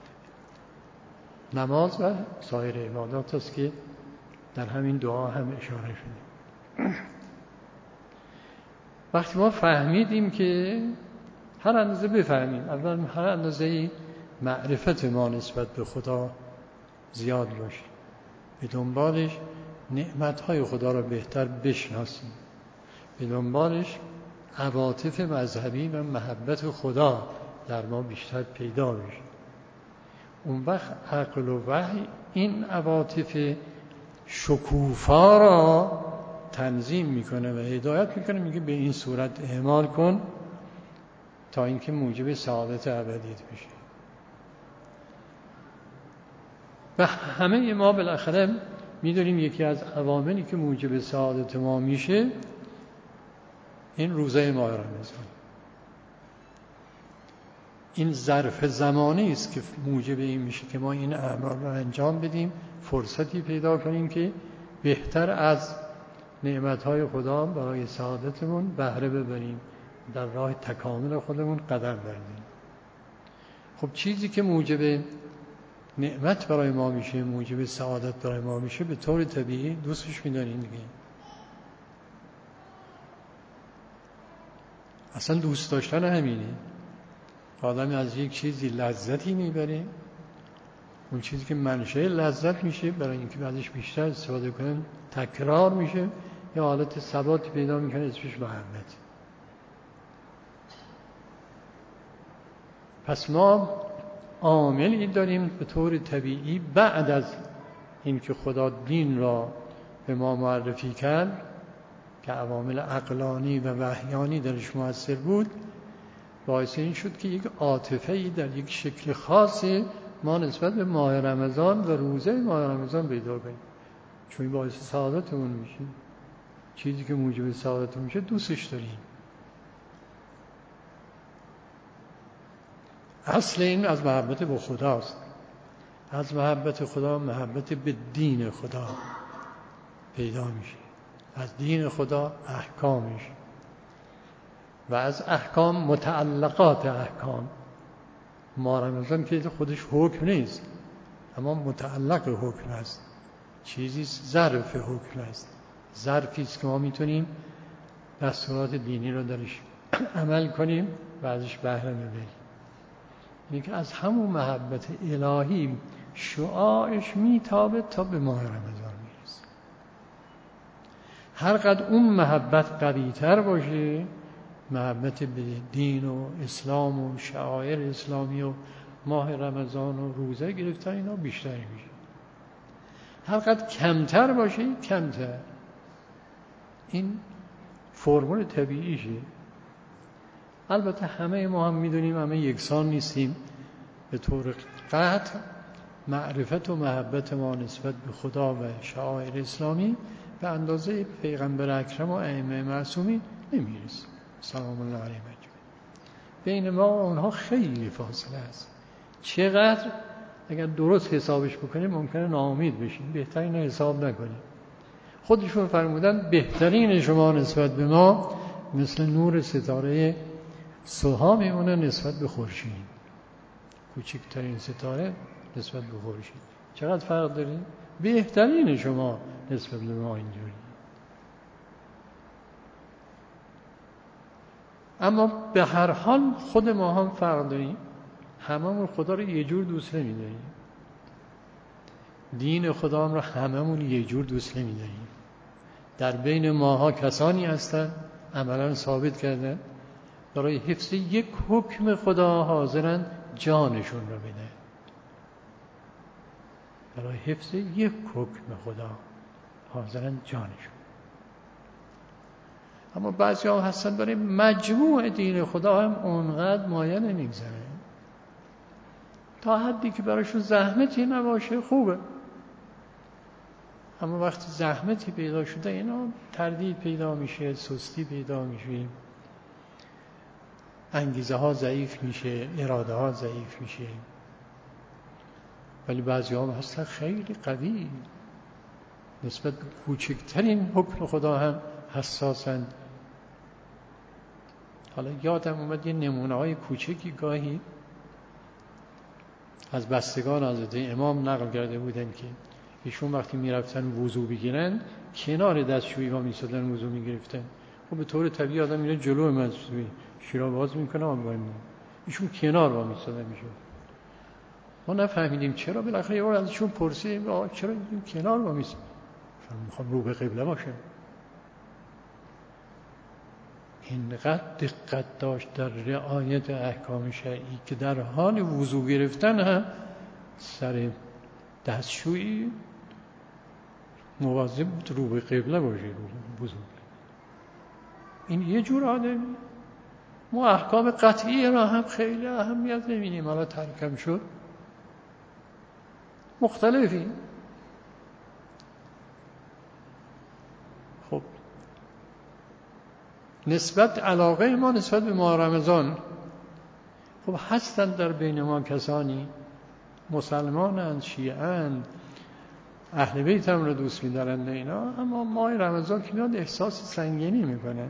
نماز و سایر عبادات است که در همین دعا هم اشاره شده. وقتی ما فهمیدیم که هر اندازه بفهمیم، اول هر اندازه معرفت ما نسبت به خدا زیاد باشه، به دنبالش نعمتهای خدا را بهتر بشناسیم، به دنبالش عواطف مذهبی و محبت خدا در ما بیشتر پیدا بشه. اون وقت عقل و وحی این عواطف شکوفا را تنظیم میکنه و هدایت میکنه، میگه به این صورت اعمال کن تا اینکه موجب سعادت ابدیت بشه. و همه ما بالاخره میدونیم یکی از عواملی که موجب سعادت ما میشه این روزه ماه رمضان. این ظرف زمانی است که موجب این میشه که ما این اعمال رو انجام بدیم، فرصتی پیدا کنیم که بهتر از نعمتهای خدا برای سعادتمون بهره ببریم، در راه تکامل خودمون قدم برداریم. خب چیزی که موجب نعمت برای ما میشه، موجب سعادت برای ما میشه، به طور طبیعی دوستش می‌داریم دیگه. اصلا دوست داشتن همینه. آدم از یک چیزی لذتی میبره، اون چیزی که منشأ لذت میشه برای اینکه بعدش بیشتر استفاده کنه تکرار میشه، یا حالت ثباتی پیدا میکنه، اسمش محبت. پس ما عاملی داریم به طور طبیعی بعد از اینکه خدا دین را به ما معرفی کرد که عوامل عقلانی و وحیانی درش مؤثر بود، باعث این شد که یک عاطفه‌ای در یک شکل خاصی ما نسبت به ماه رمضان و روزه ماه رمضان پیدا کنیم، چون این باعث سعادتمون میشه. چیزی که موجب سعادتمون میشه دوستش داریم. اصل این از محبت به خداست. از محبت خدا محبت به دین خدا پیدا میشه، از دین خدا احکامش، و از احکام متعلقات احکام. ماه رمضان که خودش حکم نیست، اما متعلق حکم است، چیزی ظرف حکم است، ظرفی است که ما میتونیم دستورات دینی رو درش عمل کنیم و ازش بهره ببریم. اینه که از همون محبت الهی شعاعش میتابه تا به ماه رمضان میرسه. هر قدر اون محبت قوی‌تر باشه، محبت به دین و اسلام و شعائر اسلامی و ماه رمضان و روزه گرفتن اینا بیشتر میشه. هر قدر کمتر باشه کمتر. این فرمول طبیعیشه. البته همه ما هم میدونیم همه یکسان نیستیم. به طور قطع معرفت و محبت ما نسبت به خدا و شعائر اسلامی به اندازه پیغمبر اکرم و ائمه معصومین نمیرسه سلام الله علیهم. بین ما و اونها خیلی فاصله است. چقدر اگر درست حسابش بکنیم ممکنه ناامید بشیم، بهترین حساب نکنیم. خودشون فرمودن بهترین شما نسبت به ما مثل نور ستاره سوها میمونه نسبت به خورشید. کوچکترین ستاره نسبت به خورشید چقدر فرق داره؟ بهترین شما نسبت به ما اینجوری. اما به هر حال خود ما هم فرق داریم. هممون خدا رو یه جور دوست نمی‌داریم. دین خدا هم رو هممون یه جور دوست نمی‌داریم. در بین ماها کسانی هستن عملاً ثابت کردن برای حفظ یک حکم خدا حاضرن جانشون رو بدن. برای حفظ یک حکم خدا حاضرن جانشون. اما بعضی ها هستن برای مجموع دین خدا هم اونقدر مایه نمیگذاره. تا حدی که براشون زحمتی نباشه خوبه، اما وقتی زحمتی پیدا شده اینا تردید پیدا میشه، سستی پیدا میشه. انگیزه ها ضعیف میشه، اراده ها ضعیف میشه. ولی بعضی ها هستن خیلی قوی، نسبت به کوچکترین حکم خدا هم حساسند. حالا یادم اومد یه نمونه های کوچکی گاهی از بستگان حضرت امام نقل کرده بودن که ایشون وقتی میرفتن وضو بگیرن کنار دستشویی ها میسادن وضو میگرفتن. خب به طور طبیعی آدم میره جلو مسجد شیرا باز میکنه آب وای میکنه، ایشون کنار وا میسادن. میشه ما نفهمیدیم چرا. بالاخره یه بار ازشون پرسیدیم آقا چرا این کنار وا میسادن؟ میخوام رو به قبله باشه. اینقدر دقت داشت در رعایت احکام شرعی که در حال وضو گرفتن هم سر دستشویی مواظب بود رو به قبله باشه، رو به وضو. این یه جور آدمی. ما احکام قطعی را هم خیلی اهمیت نمیدیم، حالا ترکم شد مختلفی. خب نسبت علاقه ما نسبت به ماه رمضان، خب هستند در بین ما کسانی مسلمانند، شیعه‌اند، اهل بیت هم رو دوست می‌دارند اینا، اما ماه رمضان که میاد احساس سنگینی میکنن.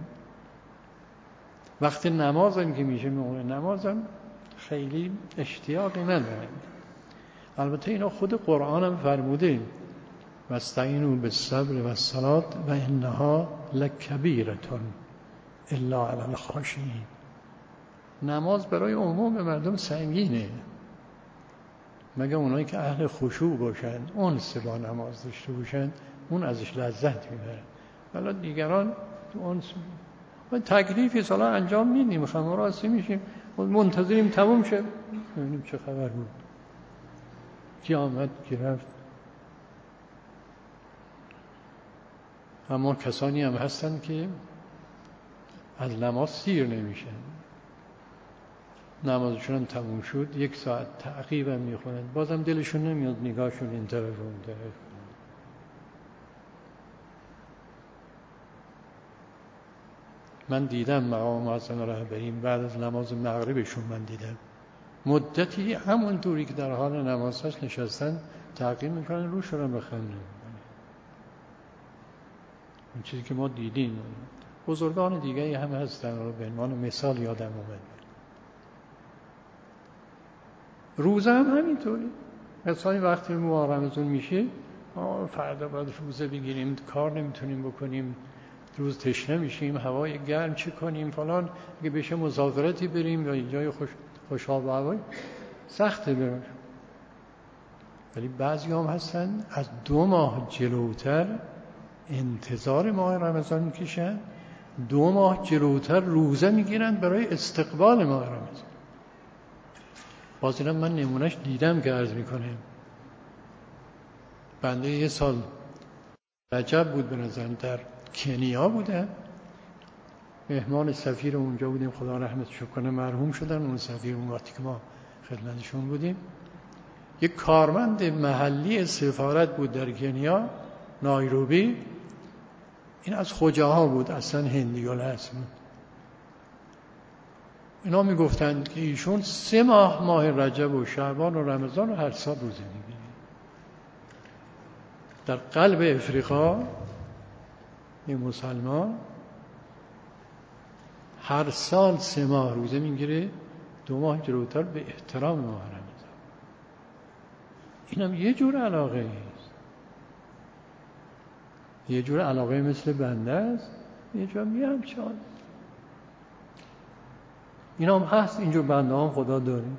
وقتی نماز هم که میشه، موقع نماز هم خیلی اشتیاقی ندارن. البته اینا خود قرآن هم فرموده واستعینوا بالصبر والصلاة و انها لکبیرة الا علی الخاشعین. نماز برای عموم مردم سنگینه، مگه اونایی که اهل خشوع باشن، انس با نماز داشته باشن، اون ازش لذت میبرن. ولی دیگران تو انس و تکلیفی سالا انجام میدیم، خمراسی میشیم، منتظریم تموم شه ببینیم چه خبر بود، کی آمد کی رفت. اما کسانی هم هستن که از نماز سیر نمیشن، نمازشون هم تموم شد یک ساعت تعقیب هم میخونن، بازم دلشون نمیاد نگاهشون این طرف و اون طرف. من دیدم مقام معظم رهبری بعد از نماز مغربشون، من دیدم مدتی همون طوری که در حال نماز هست نشستن تعقیب میکنن، روشون هم بخند نمیکنن. این چیزی که ما دیدیم. بزرگان دیگه هم هستن، به عنوان مثال یادم اومد. روزه هم همینطوری. مثلا وقتی ماه رمضان میشه فردا باید روزه بگیریم، کار نمیتونیم بکنیم، روز تشنه میشیم، هوای گرم چه کنیم فلان، اگه بشه مسافرتی بریم یا جای خوش خوشحال و هوای سخته براش. ولی بعضی هم هستن از دو ماه جلوتر انتظار ماه رمضان میکشن، دو ماه جلوتر روزه میگیرن برای استقبال ماه رمضان. باز اینم من نمونهش دیدم که عرض میکنم. بنده یه سال رجب بود به نظر در کنیا بودم، مهمان سفیر اونجا بودیم، خدا رحمتش کنه مرحوم شدن اون سفیر اون وقتی که ما خدمتشون بودیم. یک کارمند محلی سفارت بود در کنیا، نایروبی، این از خوجاها بود، اصلا هندی الاصل بود. اینا میگفتند که ایشون سه ماه ماه رجب و شعبان و رمضان و هر سال روزه میگیره. در قلب افریقا یه مسلمان هر سال سه ماه روزه میگیره، دو ماه جلوتر به احترام ماه رمضان. اینم یه جور علاقه است، یه جور علاقه مثل بنده است، یه جور میام چان این هم هست. اینجور بنده هم خدا داریم.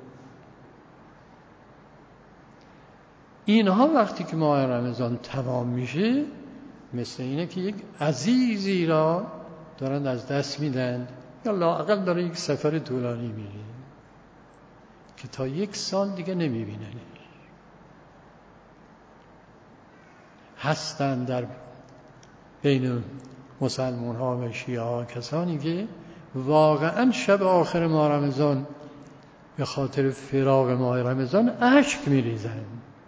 اینها وقتی که ماه رمضان تمام میشه مثل اینه که یک عزیزی را دارن از دست میدن، یا لااقل داره یک سفر طولانی میره که تا یک سال دیگه نمیبینن. هستن در بین مسلمان ها و شیعه ها کسانی که واقعا شب آخر ماه رمضان به خاطر فراق ماه رمضان اشک میریزن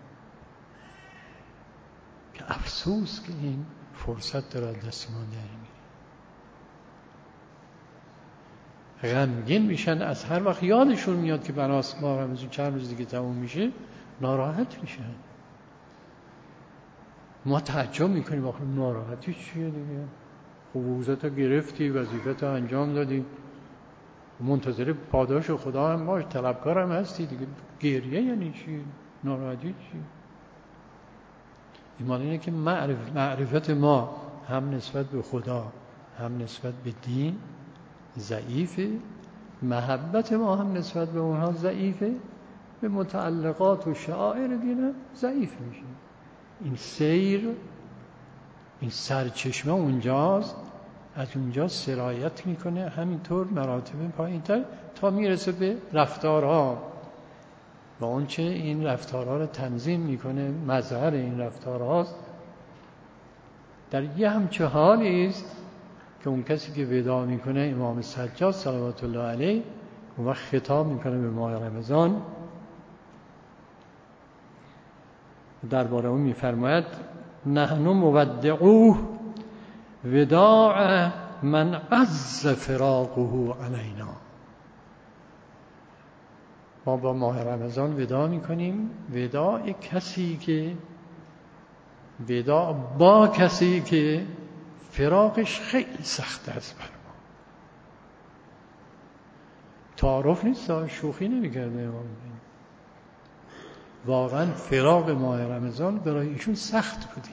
که افسوس که این فرصت داره دست ما در میره. غمگین میشن، از هر وقت یادشون میاد که بناس ماه رمضان چند روز دیگه تموم میشه ناراحت میشن. ما تعجب میکنیم آخه ناراحتی چیه دیگه؟ حقوقتو گرفتی، وظیفتو انجام دادی، منتظر پاداش خدا هم باش، طلبکارم هستی دیگه، گریه یعنی چی؟ ناراحتی چی؟ ایمان اینه که معرف معرفت ما هم نسبت به خدا هم نسبت به دین ضعیفه، محبت ما هم نسبت به اونها ضعیفه، به متعلقات و شعائر دین هم ضعیف میشه. این سیر، این سرچشمه اونجاست، از اونجا سرایت میکنه همینطور مراتب پایینتر تا میرسه به رفتارها و اون چه این رفتارها رو تنظیم میکنه. مظهر این رفتارهاست در یه همچه حالی است که اون کسی که وداع میکنه امام سجاد صلوات الله علیه اون وقت خطاب میکنه به ماه رمضان، درباره اون میفرماید نحن مودعوه وداع من عز فراقه علینا. ما با ماه رمضان وداع میکنیم، وداع کسی که وداع با کسی که فراقش خیلی سخت است بر ما. تعارف نیست، شوخی نمی‌کرده امام. واقعا فراق ماه رمضان برای ایشون سخت بودی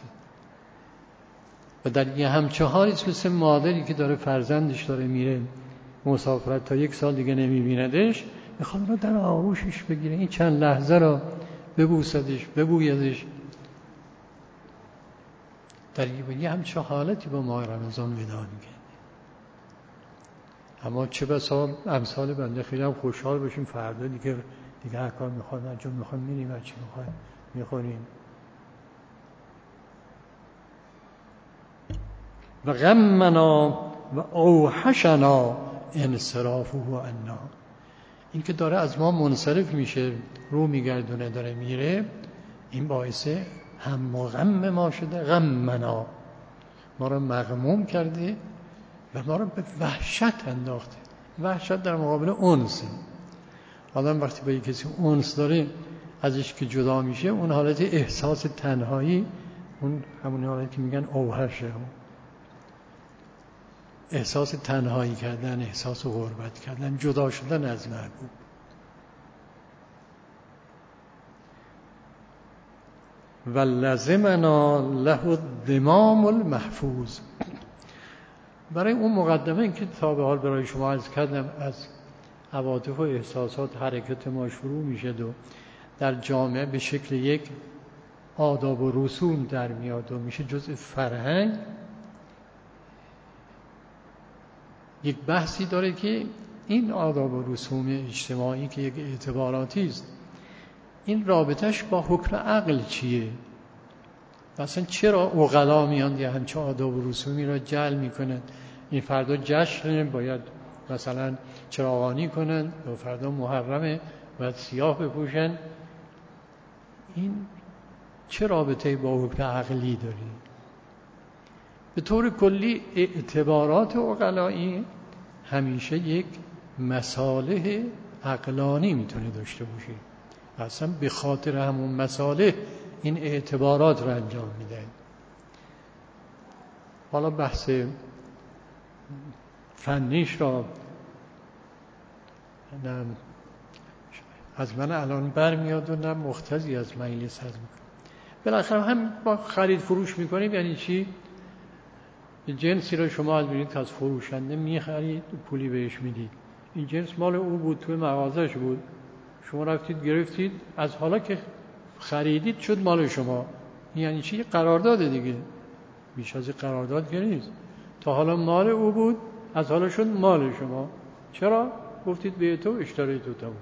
و در یه همچه حالی مثل مادری که داره فرزندش داره میره مسافرت تا یک سال دیگه نمیبیندش، میخواد رو در آغوشش بگیره، این چند لحظه رو ببوسدش ببویدش. در یه همچه حالتی با ماه رمضان وداع میکنه. اما چه بسا امثال بنده خیلی هم خوشحال باشیم فردا دیگه دیگه هر کار میخواد انجام میخواد میریم، هر چی میخواد میخوریم. و غمنا و اوحشنا انصرافه عنا. این که داره از ما منصرف میشه، رو میگردونه، داره میره، این باعث هم و غم ما شده. غمنا، ما رو مغموم کرده و ما رو به وحشت انداخته. وحشت در مقابل انس. آدم وقتی با یک کسی انس داره ازش که جدا میشه، اون حالت احساس تنهایی، اون همون حالتی که میگن اوحشه، احساس تنهایی کردن، احساس غربت کردن، جدا شدن از محبوب. و لزمنا له الدمام المحفوظ. برای اون مقدمه این که تا به حال برای شما عرض کردم از عواطف و احساسات حرکت ما شروع میشه و در جامعه به شکل یک آداب و رسوم در میاد و میشه جزء فرهنگ. یک بحثی داره که این آداب و رسوم اجتماعی که یک اعتباراتی است، این رابطش با حکم عقل چیه؟ مثلا چرا عقلا میان یه همچه آداب و رسومی را جعل میکنن؟ این فردا جشن باید مثلا چراغانی کنن، یا فردا محرمه باید سیاه بپوشن. این چه رابطه با حکم عقلی داری؟ به طور کلی اعتبارات عقلایی همیشه یک مصالح عقلانی میتونه داشته باشه، اصلا به خاطر همون مصالح این اعتبارات رو انجام میده. حالا بحث فنیش را نه از من الان برمیاد و نه مقتضی از مجلس هست میکنم. بالاخره هم با خرید فروش میکنیم. یعنی چی؟ جنسی رو شما از بینید که از فروشنده میخرید، پولی بهش میدید، این جنس مال او بود، توی مغازش بود، شما رفتید گرفتید، از حالا که خریدید شد مال شما. یعنی چی؟ قرارداد دیگه، بیش از قرارداد که نیست. تا حالا مال او بود، از حالا شد مال شما. چرا؟ گفتید به تو اشتری تو تمام.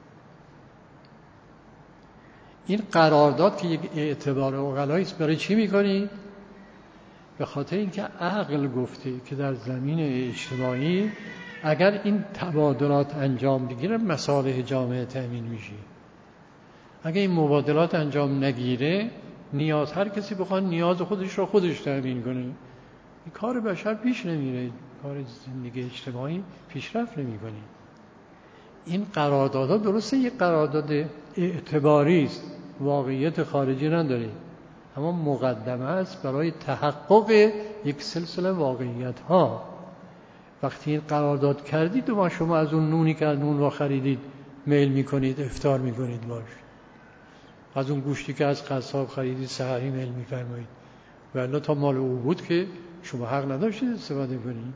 این قرارداد که یک اعتبار عقلایی است، برای چی میکنید؟ به خاطر اینکه عقل گفته که در زمین اجتماعی اگر این تبادلات انجام بگیره مصالح جامعه تأمین میشه. اگر این مبادلات انجام نگیره، نیاز هر کسی بخواد نیاز خودش رو خودش تأمین کنه، این کار بشر پیش نمیره. کار زندگی اجتماعی پیشرفت نمی‌کنید. این قراردادها درسته یک قرارداد اعتباری است، واقعیت خارجی نداره، اما مقدمه است برای تحقق یک سلسله واقعیت ها. وقتی این قرارداد کردید و شما از اون نونی که از نون را خریدید میل میکنید افطار میکنید باش، از اون گوشتی که از قصاب خریدید سحری میل میفرمایید، ولی تا مال او بود که شما حق نداشتید استفاده کنید.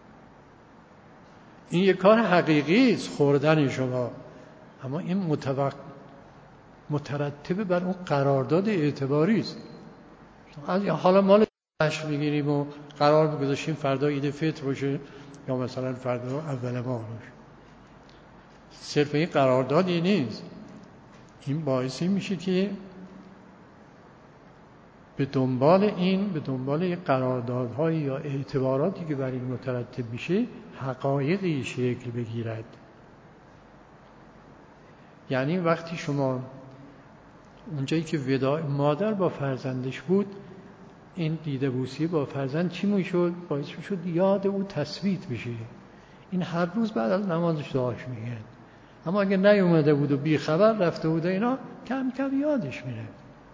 این یک کار حقیقی است خوردن شما، اما این متوقع مترتب بر اون قرارداد اعتباری است. حالا مال عشق بگیریم و قرار بگذاشیم فردا عید فطر باشه یا مثلا فردا اول ماه باشه، صرف این قراردادی نیست. این باعثی میشه که به دنبال این به دنبال این قراردادهای یا اعتباراتی که بر این مترتب میشه حقایقی شکل بگیرد. یعنی وقتی شما اونجایی که وداع مادر با فرزندش بود، این دیده بوسی با فرزند چی میشد؟ باعث میشد یاد او تثبیت بشه. این هر روز بعد از نمازش دعاش میگن. اما اگه نیومده بود و بی خبر رفته بود اینا، کم کم یادش میره.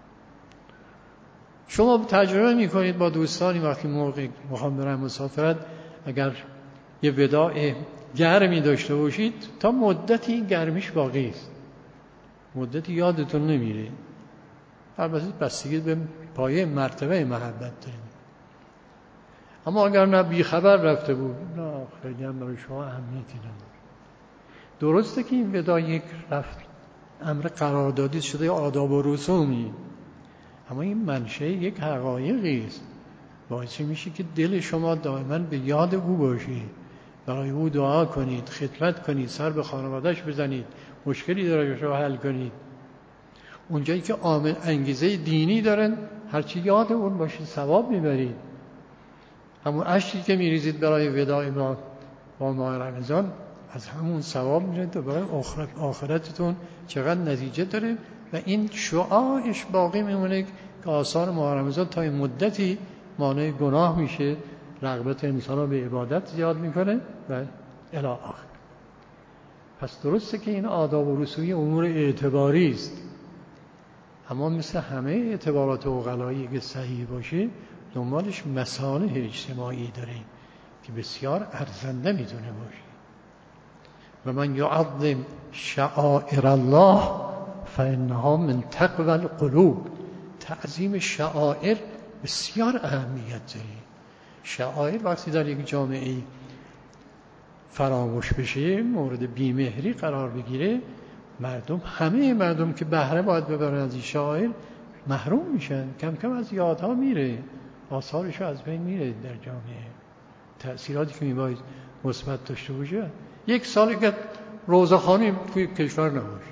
شما تجربه میکنید با دوستانی وقتی موقع میخوام برن مسافرت، اگر یه وداع گرمی داشته باشید تا مدتی این گرمیش باقی است، مدتی یادتون نمیره. البته بستگی به پایه مرتبه محبت داریم. اما اگر نه بی خبر رفته بود، نه خیلی هم برای شما اهمیتی نداره. درسته که این وداع یک رفت امر قراردادی شده، آداب و رسومی، اما این منشأ یک حقایقی است. باعث میشه که دل شما دائما به یاد او باشه، برای او دعا کنید، خدمت کنید، سر به خانواده‌اش بزنید، مشکلی داره رو حل کنید. اونجایی که عامل انگیزه دینی دارن هرچی یاد اون باشه ثواب میبرید. همون اشکی که میریزید برای وداع ما با ماه رمضان از همون ثواب میره تا برای آخرت آخرتتون چقدر نتیجه داره و این شعاعش باقی میمونه که آثار ماه رمضان تا این مدتی مانع گناه میشه، رغبت انسان به عبادت زیاد میکنه و الی آخر. پس درسته که این آداب و رسوم امور اعتباری است، اما مثل همه اعتبارات عقلایی که صحیح باشه دنبالش مصالح اجتماعی داره که بسیار ارزنده میتونه باشه. و من یعظم شعائر الله فانها من تقوی القلوب. تعظیم شعائر بسیار اهمیت داره. شعائر وقتی در یک جامعه فراموش بشه، مورد بیمهری قرار بگیره، مردم همه مردم که بهره باید ببرن از این شعائر محروم میشن، کم کم از یادها میره، آثارش از بین میره در جامعه. تأثیراتی که میباید مثبت داشته باشه. یک سال که روزخوانی توی کشور نباشه،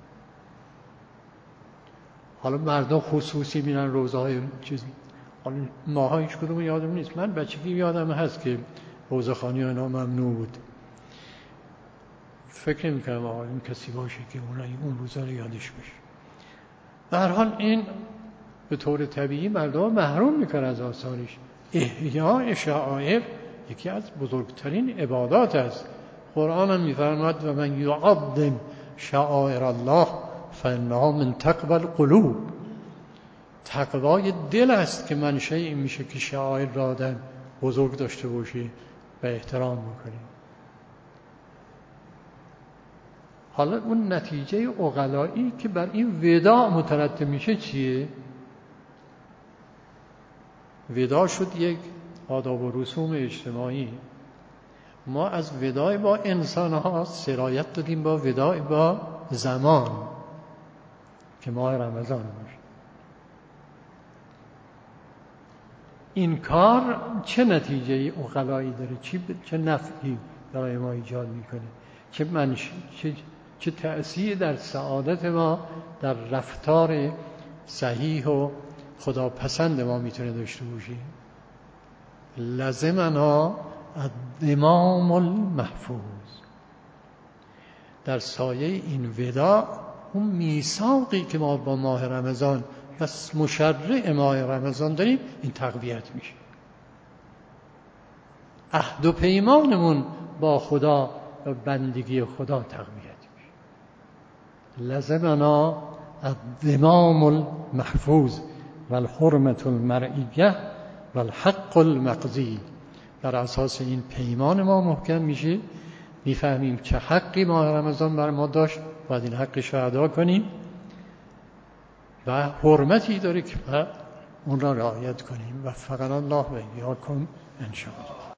حالا مردم خصوصی میرن روزهای چیزی، حالا ماها هیچ کدوم یادم نیست. من بچگی یادم هست که روزخوانی اینا ممنوع بود. فکر نمی‌کنم آقا این کسی باشه که اون اون روزا رو یادش باشه. به هر حال این به طور طبیعی مردم محروم میکنه از آثارش. احیاء شعائر یکی از بزرگترین عبادات است. قرآن هم میفرماید و من یعظم شعائر الله فانها من تقوی القلوب. تقوای دل است که منشأ این میشه که شعائر را آدم بزرگ داشته باشه و احترام بکنه. حالا اون نتیجه عقلایی که بر این وداع مترتب میشه چیه؟ وداع شد یک آداب و رسوم اجتماعی. ما از وداع با انسان‌ها سرایت دادیم با وداع با زمان که ماه رمضان باشه. این کار چه نتیجه عقلایی داره؟ چه نفعی برای ما ایجاد میکنه؟ چه منش... چه چه تأثیر در سعادت ما، در رفتار صحیح و خداپسند ما میتونه داشته باشه؟ لازمنا الامام المحفوظ. در سایه این وداع اون میثاقی که ما با ماه رمضان پس مشرع ماه رمضان داریم این تقویت میشه. عهد و پیمانمون با خدا و بندگی خدا تقویت میشه. لزمنا الضمام المحفوظ و الحرمة المرئیه و الحق المقضی. بر اساس این پیمان ما محکم میشه، میفهمیم چه حقی ماه رمضان بر ما داشت، باید این حقش رو ادا کنیم و حرمتی داره که اون را رعایت کنیم. و فقط الله و ایاکم ان شاء الله.